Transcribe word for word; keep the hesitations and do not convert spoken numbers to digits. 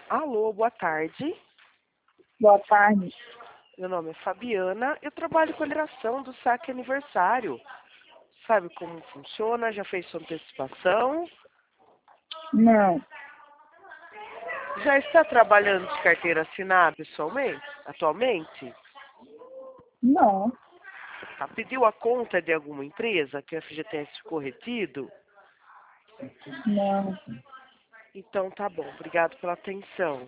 Alô, boa tarde. Boa tarde. Meu nome é Fabiana. Eu trabalho com a liberação do saque aniversário. Sabe como funciona? Já fez sua antecipação? Não, Já está trabalhando de carteira assinada pessoalmente, atualmente? não, Tá, pediu a conta de alguma empresa que o F G T S ficou retido? não. Então tá bom, obrigado pela atenção.